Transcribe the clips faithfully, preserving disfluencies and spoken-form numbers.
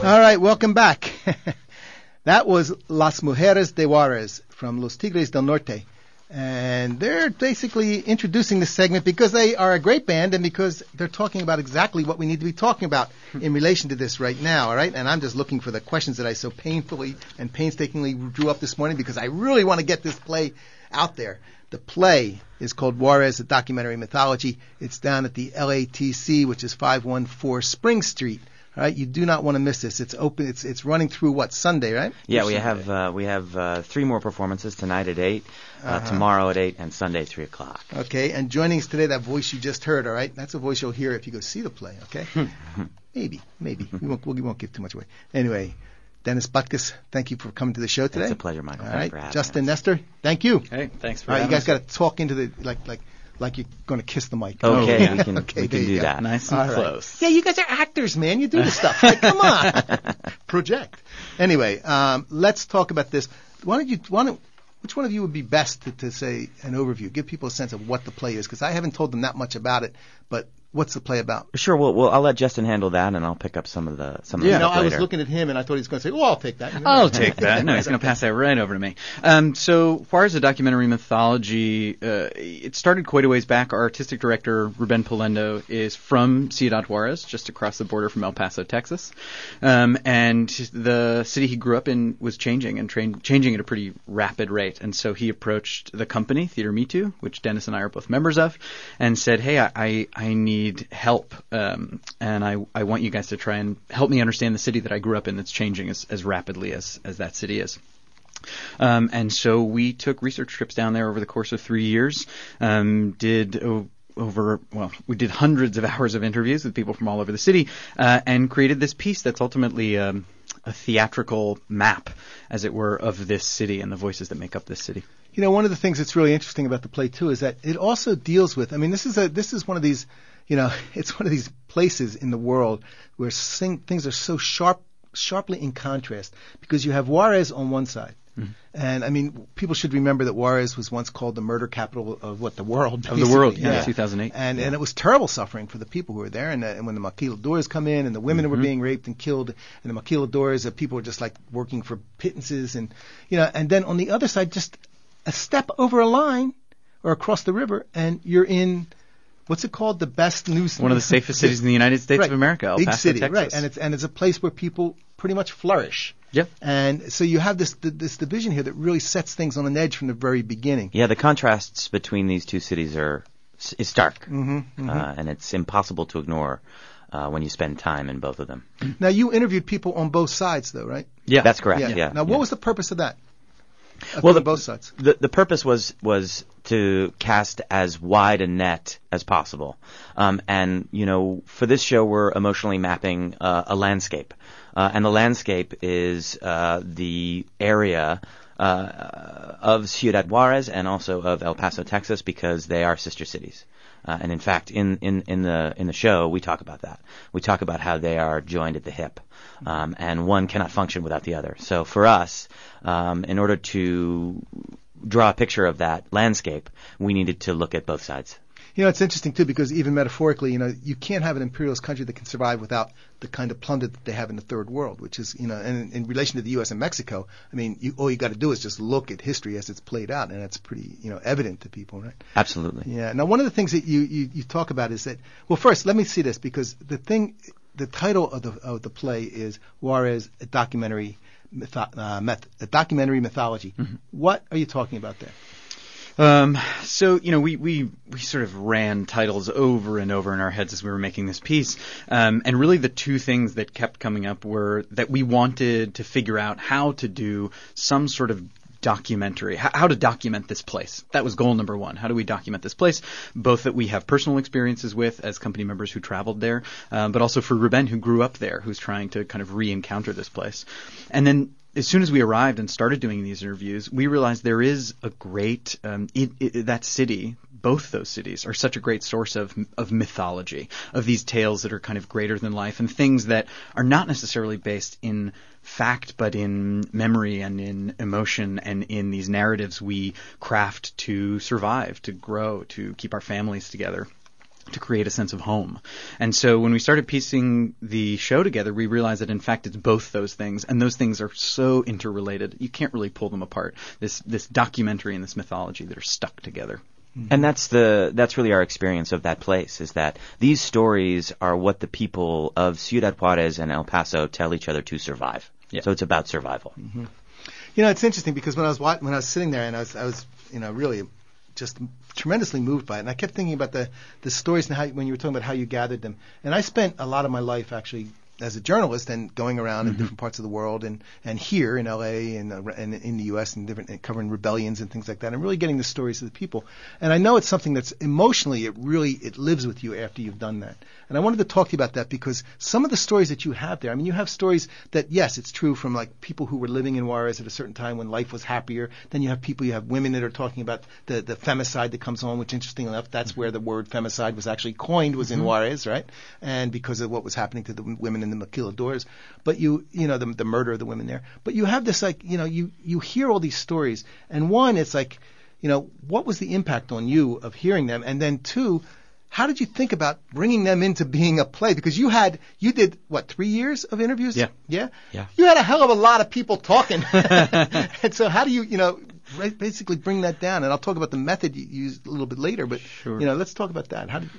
All right, welcome back. That was Las Mujeres de Juarez from Los Tigres del Norte. And they're basically introducing this segment because they are a great band and because they're talking about exactly what we need to be talking about in relation to this right now, all right? And I'm just looking for the questions that I so painfully and painstakingly drew up this morning because I really want to get this play out there. The play is called Juarez, a Documentary Mythology. It's down at the L A T C, which is five one four Spring Street. All right, you do not want to miss this. It's open. It's it's running through what, Sunday, right? Yeah, Or we Sunday? have uh, we have uh, three more performances tonight at eight, uh, Uh-huh. tomorrow at eight, and Sunday at three o'clock. Okay, and joining us today, that voice you just heard. All right, that's a voice you'll hear if you go see the play. Okay, maybe, maybe we won't we won't give too much away. Anyway, Dennis Butkus, thank you for coming to the show today. It's a pleasure, Michael. All Thanks right, for having Justin us. Nestor, thank you. Hey, thanks for All right, you having guys us. got to talk into the like like like you're going to kiss the mic. Okay, yeah. we can Okay, we there can you do go. that. Nice and All right. close. Yeah, you guys are actors, man. You do this stuff. Like, come on, project. Anyway, um, let's talk about this. Why don't you? Why don't? Which one of you would be best to, to say an overview? Give people a sense of what the play is, because I haven't told them that much about it. But what's the play about? Sure. Well, well, I'll let Justin handle that, and I'll pick up some of the some of You the know, stuff I was later. looking at him, and I thought he was going to say, "Oh, I'll take that." I'll take that. No, he's going to pass that right over to me. Um, so, Juarez, a Documentary Mythology, uh, it started quite a ways back. Our artistic director, Ruben Polendo, is from Ciudad Juarez, just across the border from El Paso, Texas. Um, and the city he grew up in was changing, and train, changing at a pretty rapid rate. And so he approached the company, Theater Me Too, which Dennis and I are both members of, and said, hey, I, I, I need help. Um, and I, I want you guys to try and help me understand the city that I grew up in that's changing as, as rapidly as, as that city is. Um, and so we took research trips down there over the course of three years, um, did o- over, well, we did hundreds of hours of interviews with people from all over the city, uh, and created this piece that's ultimately um, a theatrical map, as it were, of this city and the voices that make up this city. You know, one of the things that's really interesting about the play too is that it also deals with. I mean, this is a this is one of these. You know, it's one of these places in the world where sing, things are so sharp, sharply in contrast, because you have Juarez on one side. Mm-hmm. And, I mean, people should remember that Juarez was once called the murder capital of what, the world? Of the world, yeah, yeah. two thousand eight. And yeah. and it was terrible suffering for the people who were there. And, uh, and when the maquiladores come in and the women mm-hmm. were being raped and killed, and the maquiladores, uh, people were just like working for pittances. And, you know, and then on the other side, just a step over a line or across the river, and you're in... What's it called? The best news. One of the safest cities in the United States right. of America, El Big Paso, city, Texas. right? And it's and it's a place where people pretty much flourish. Yep. And so you have this this division here that really sets things on an edge from the very beginning. Yeah, the contrasts between these two cities are is stark, Mm-hmm, mm-hmm. Uh, and it's impossible to ignore uh, when you spend time in both of them. Now you interviewed people on both sides, though, right? Yeah, that's correct. Yeah. yeah now, what yeah. was the purpose of that? Of well, doing the, both sides. The the purpose was was to cast as wide a net as possible, um, and you know, for this show, we're emotionally mapping uh, a landscape, uh, and the landscape is uh, the area uh, of Ciudad Juarez and also of El Paso, Texas, because they are sister cities. Uh, and in fact, in, in, in the in the show, we talk about that. We talk about how they are joined at the hip, um, and one cannot function without the other. So for us, um, in order to draw a picture of that landscape, we needed to look at both sides. You know, it's interesting, too, because even metaphorically, you know, you can't have an imperialist country that can survive without the kind of plunder that they have in the third world, which is, you know, and in, in relation to the U S and Mexico, I mean, you, all you got to do is just look at history as it's played out, and it's pretty, you know, evident to people, right? Absolutely. Yeah. Now, one of the things that you, you, you talk about is that, well, first, let me see this, because the thing, the title of the of the play is Juarez, a documentary, mytho- uh, myth, a documentary mythology. Mm-hmm. What are you talking about there? Um, so, you know, we, we, we sort of ran titles over and over in our heads as we were making this piece. Um, and really the two things that kept coming up were that we wanted to figure out how to do some sort of documentary, how, how to document this place. That was goal number one. How do we document this place? Both that we have personal experiences with as company members who traveled there, um, but also for Ruben, who grew up there, who's trying to kind of re-encounter this place. And then as soon as we arrived and started doing these interviews, we realized there is a great um, it, it, that city. Both those cities are such a great source of of mythology, of these tales that are kind of greater than life and things that are not necessarily based in fact, but in memory and in emotion and in these narratives we craft to survive, to grow, to keep our families together. to create a sense of home. And so when we started piecing the show together, we realized that in fact it's both those things, and those things are so interrelated. You can't really pull them apart. This this documentary and this mythology that are stuck together. And that's the that's really our experience of that place, is that these stories are what the people of Ciudad Juarez and El Paso tell each other to survive. Yeah. So it's about survival. Mm-hmm. You know, it's interesting because when I was wa- when I was sitting there and I was I was you know really just tremendously moved by it, and I kept thinking about the the stories and how when you were talking about how you gathered them. And I spent a lot of my life actually as a journalist and going around mm-hmm. in different parts of the world and, and here in L A and, uh, and in the U S and different and covering rebellions and things like that and really getting the stories of the people. And I know it's something that's emotionally, it really, it lives with you after you've done that. And I wanted to talk to you about that because some of the stories that you have there, I mean, you have stories that, yes, it's true from like people who were living in Juarez at a certain time when life was happier. Then you have people, you have women that are talking about the, the femicide that comes on, which interesting enough, that's mm-hmm. where the word femicide was actually coined, was mm-hmm. in Juarez, right? And because of what was happening to the women in the maquiladores. But you, you know, the, the murder of the women there. But you have this like, you know, you, you hear all these stories. And one, it's like, you know, what was the impact on you of hearing them? And then two, how did you think about bringing them into being a play? Because you had, you did, what, three years of interviews? Yeah. Yeah? Yeah. You had a hell of a lot of people talking. And so how do you, you know, basically bring that down? And I'll talk about the method you used a little bit later, but, sure. you know, let's talk about that. How did you...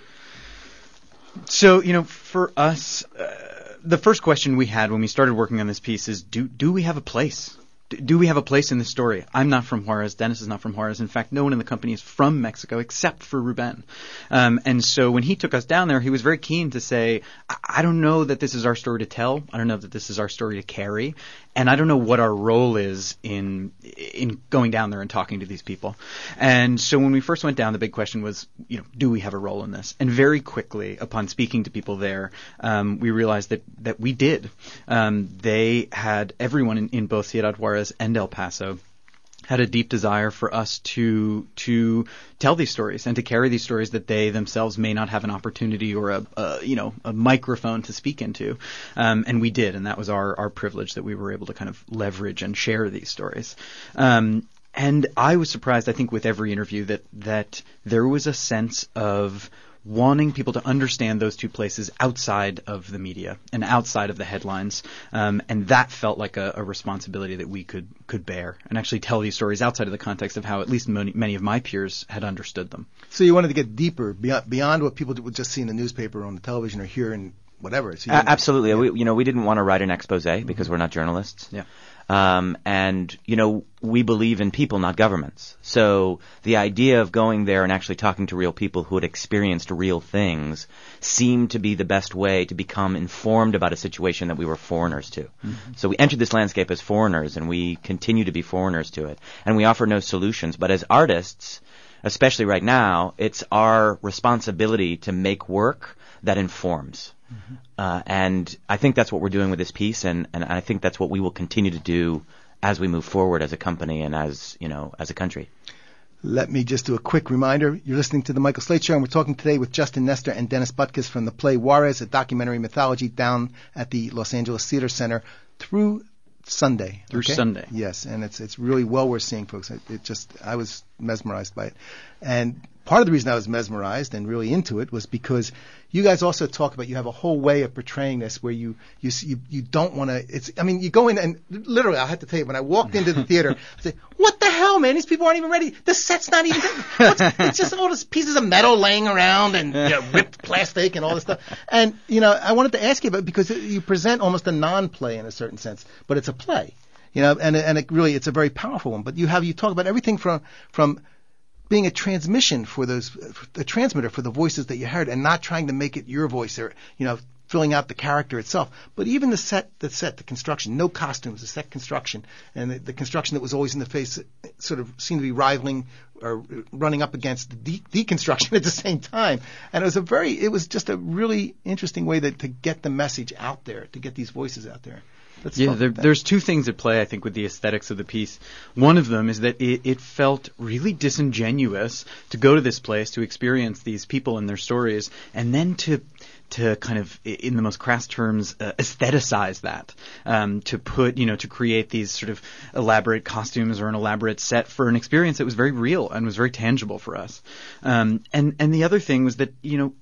So, you know, for us, uh, the first question we had when we started working on this piece is, do do we have a place? Do we have a place in this story? I'm not from Juarez. Dennis is not from Juarez. In fact, no one in the company is from Mexico except for Ruben. Um, and so when he took us down there, he was very keen to say, I-, I don't know that this is our story to tell. I don't know that this is our story to carry. And I don't know what our role is in in going down there and talking to these people. And so when we first went down, the big question was, you know, do we have a role in this? And very quickly, upon speaking to people there, um, we realized that, that we did. Um, they had everyone in, in both Ciudad Juarez and El Paso had a deep desire for us to to tell these stories and to carry these stories that they themselves may not have an opportunity or a, a you know a microphone to speak into, um, and we did, and that was our our privilege that we were able to kind of leverage and share these stories. Um, and I was surprised, I think, with every interview that that there was a sense of wanting people to understand those two places outside of the media and outside of the headlines, um, and that felt like a, a responsibility that we could could bear and actually tell these stories outside of the context of how at least many, many of my peers had understood them. So you wanted to get deeper beyond, beyond what people would just see in the newspaper or on the television or hear in whatever. So uh, absolutely. Yeah. We, you know, we didn't want to write an expose because mm-hmm. we're not journalists. Yeah. Um, and, you know, we believe in people, not governments. So the idea of going there and actually talking to real people who had experienced real things seemed to be the best way to become informed about a situation that we were foreigners to. Mm-hmm. So we entered this landscape as foreigners, and we continue to be foreigners to it. And we offer no solutions. But as artists, especially right now, it's our responsibility to make work that informs. Mm-hmm. Uh, and I think that's what we're doing with this piece, and, and I think that's what we will continue to do as we move forward as a company and as, you know, as a country. Let me just do a quick reminder. You're listening to The Michael Slate Show, and we're talking today with Justin Nestor and Dennis Butkus from the play Juarez, a documentary mythology, down at the Los Angeles Theater Center through Sunday. Through okay? Sunday. Yes, and it's it's really well worth seeing, folks. It, it just, I was mesmerized by it. And part of the reason I was mesmerized and really into it was because you guys also talk about, you have a whole way of portraying this where you you you, you don't want to, it's, I mean, you go in and literally, I have to tell you, when I walked into the theater, I said, what the hell, man? These people aren't even ready. The set's not even, what's, it's just all these pieces of metal laying around and you know, ripped plastic and all this stuff. And, you know, I wanted to ask you about it because you present almost a non-play in a certain sense, but it's a play, you know, and, and it really, it's a very powerful one. But you have, you talk about everything from, from, being a transmission for those, a transmitter for the voices that you heard, and not trying to make it your voice or, you know, filling out the character itself. But even the set, the set, the construction, no costumes, the set construction, and the, the construction that was always in the face sort of seemed to be rivaling or running up against the de- deconstruction at the same time. And it was a very, it was just a really interesting way that, to get the message out there, to get these voices out there. Let's yeah, there, there's two things at play, I think, with the aesthetics of the piece. One of them is that it, it felt really disingenuous to go to this place, to experience these people and their stories, and then to to kind of, in the most crass terms, uh, aestheticize that, um, to put, you know, to create these sort of elaborate costumes or an elaborate set for an experience that was very real and was very tangible for us. Um, and, and the other thing was that, you know,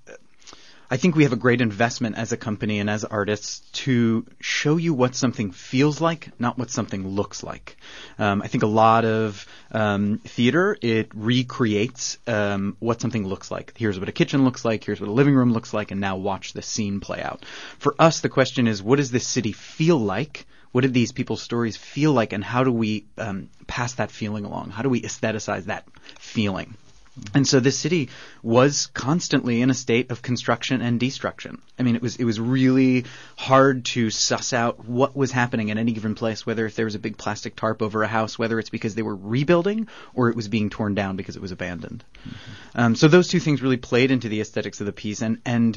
I think we have a great investment as a company and as artists to show you what something feels like, not what something looks like. Um, I think a lot of um, theater, it recreates um, what something looks like. Here's what a kitchen looks like, here's what a living room looks like, and now watch the scene play out. For us, the question is, what does this city feel like? What did these people's stories feel like, and how do we um, pass that feeling along? How do we aestheticize that feeling? And so this city was constantly in a state of construction and destruction. I mean, it was it was really hard to suss out what was happening in any given place, whether if there was a big plastic tarp over a house, whether it's because they were rebuilding or it was being torn down because it was abandoned. Mm-hmm. Um, so those two things really played into the aesthetics of the piece and and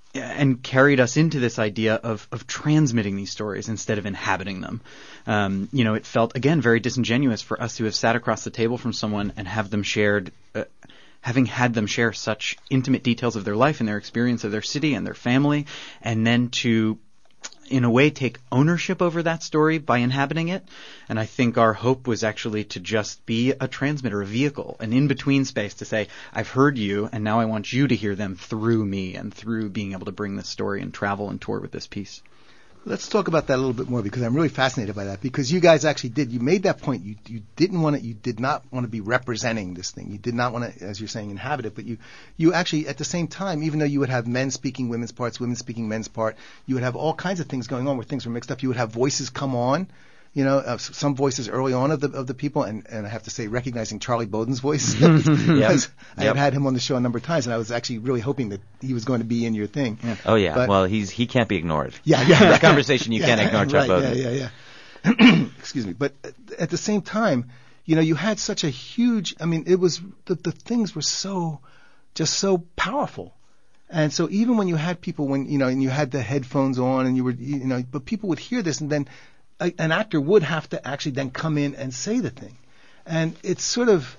and carried us into this idea of of transmitting these stories instead of inhabiting them. Um, you know, it felt, again, very disingenuous for us to have sat across the table from someone and have them shared, uh, having had them share such intimate details of their life and their experience of their city and their family, and then to, in a way, take ownership over that story by inhabiting it. And I think our hope was actually to just be a transmitter, a vehicle, an in-between space to say, I've heard you, and now I want you to hear them through me and through being able to bring this story and travel and tour with this piece. Let's talk about that a little bit more, because I'm really fascinated by that. Because you guys actually did, you made that point. You you didn't want to, you did not want to be representing this thing. You did not want to, as you're saying, inhabit it. But you you actually, at the same time, even though you would have men speaking women's parts, women speaking men's part, you would have all kinds of things going on where things were mixed up. You would have voices come on. You know, uh, some voices early on of the of the people, and, and I have to say, recognizing Charlie Bowden's voice, because yep. I have had him on the show a number of times, and I was actually really hoping that he was going to be in your thing. Yeah. Oh yeah, but, well he's he can't be ignored. Yeah, yeah. That conversation you yeah, can't ignore, Chuck right, Bowden. Yeah, yeah, yeah. Excuse me, but at the same time, you know, you had such a huge. I mean, it was the the things were so, just so powerful. And so even when you had people, when you know, and you had the headphones on, and you were, you know, but people would hear this, and then a, an actor would have to actually then come in and say the thing, and it's sort of,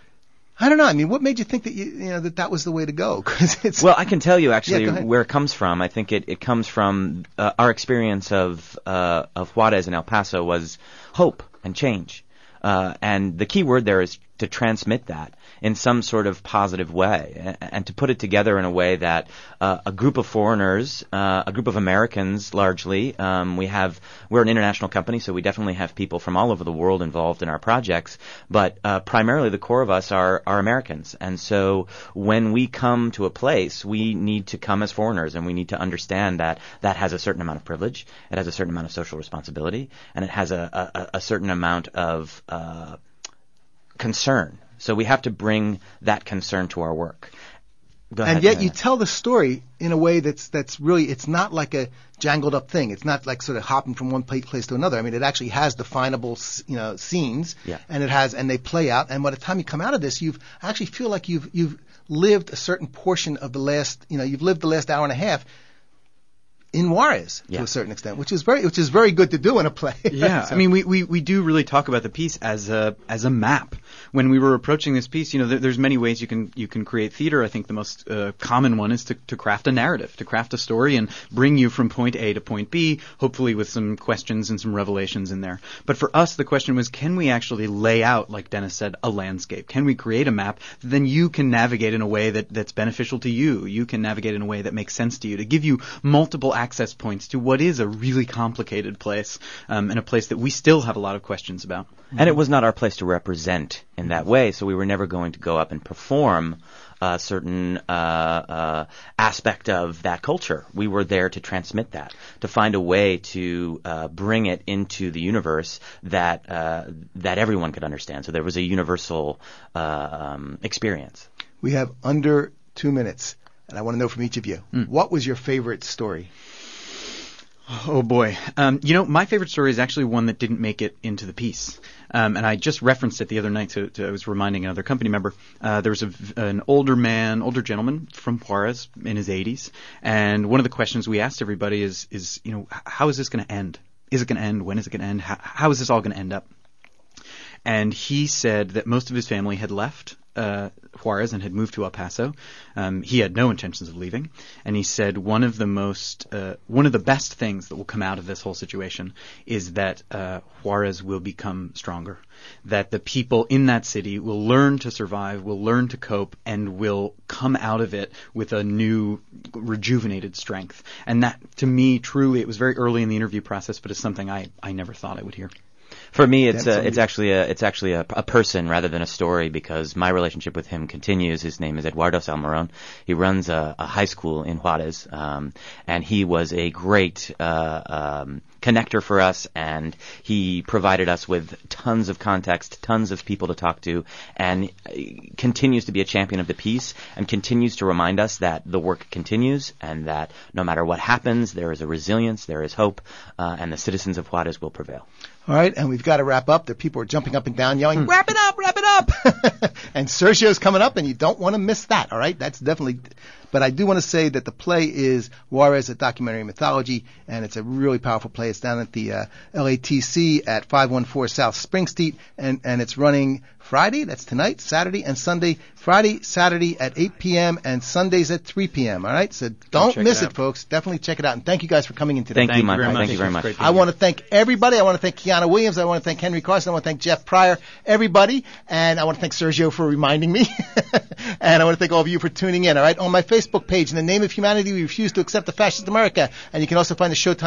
I don't know. I mean, what made you think that you, you know, that that was the way to go? Because it's well, I can tell you actually yeah, where it comes from. I think it, it comes from uh, our experience of uh, of Juarez and El Paso was hope and change, uh, and the key word there is to transmit that in some sort of positive way, and, and to put it together in a way that uh, a group of foreigners, uh, a group of Americans largely, um, we have, we're an international company, so we definitely have people from all over the world involved in our projects, but uh, primarily the core of us are, are Americans. And so when we come to a place, we need to come as foreigners, and we need to understand that that has a certain amount of privilege, it has a certain amount of social responsibility, and it has a, a, a certain amount of uh, concern. So we have to bring that concern to our work. Go ahead, and yet Diana. you tell the story in a way that's that's really, it's not like a jangled up thing. It's not like sort of hopping from one place to another. I mean, it actually has definable, you know, scenes, yeah. and it has, and they play out. And by the time you come out of this, you've I actually feel like you've you've lived a certain portion of the last, you know, you've lived the last hour and a half in Juarez yeah. to a certain extent, which is very which is very good to do in a play. Yeah, so. I mean, we, we, we do really talk about the piece as a as a map. When we were approaching this piece, you know, there, there's many ways you can you can create theater. I think the most uh, common one is to, to craft a narrative, to craft a story and bring you from point A to point B, hopefully with some questions and some revelations in there. But for us, the question was, can we actually lay out, like Dennis said, a landscape? Can we create a map that then you can navigate in a way that, that's beneficial to you? You can navigate in a way that makes sense to you, to give you multiple access points to what is a really complicated place, um, and a place that we still have a lot of questions about. And it was not our place to represent in that way, so we were never going to go up and perform a certain uh, uh, aspect of that culture. We were there to transmit that, to find a way to uh, bring it into the universe that uh, that everyone could understand. So there was a universal uh, um, experience. We have under two minutes, and I want to know from each of you, mm. what was your favorite story? Oh boy. Um, you know, my favorite story is actually one that didn't make it into the piece. Um, and I just referenced it the other night to, to I was reminding another company member. Uh, there was a, an older man, older gentleman from Juarez in his eighties. And one of the questions we asked everybody is, is, you know, how is this going to end? Is it going to end? When is it going to end? How, how is this all going to end up? And he said that most of his family had left uh, Juarez and had moved to El Paso. Um, he had no intentions of leaving, and he said one of the most, uh, one of the best things that will come out of this whole situation is that uh, Juarez will become stronger, that the people in that city will learn to survive, will learn to cope, and will come out of it with a new, rejuvenated strength. And that, to me, truly, it was very early in the interview process, but it's something I, I never thought I would hear. For me, it's a, it's actually a it's actually a, a person rather than a story, because my relationship with him continues. His name is Eduardo Salmeron. He runs a, a high school in Juarez, um, and he was a great uh, um, connector for us, and he provided us with tons of context, tons of people to talk to, and continues to be a champion of the peace, and continues to remind us that the work continues, and that no matter what happens, there is a resilience, there is hope, uh, and the citizens of Juarez will prevail. All right, and we've got to wrap up. The people are jumping up and down, yelling, wrap it up, wrap it up. And Sergio's coming up, and you don't want to miss that, all right? That's definitely... But I do want to say that the play is Juarez, a documentary mythology, and it's a really powerful play. It's down at the uh, L A T C at five one four South Spring Street, and, and it's running Friday, that's tonight, Saturday, and Sunday. Friday, Saturday at eight p.m., and Sundays at three p.m., all right? So don't miss it, it, folks. Definitely check it out. And thank you guys for coming in today. Thank, thank you, Mike. Thank, thank you very much. much. I want to thank everybody. I want to thank Kiana Williams. I want to thank Henry Carson. I want to thank Jeff Pryor, everybody. And I want to thank Sergio for reminding me. And I want to thank all of you for tuning in, all right? On my Facebook page, In the Name of Humanity, We Refuse to Accept the Fascist America. And you can also find the Showtime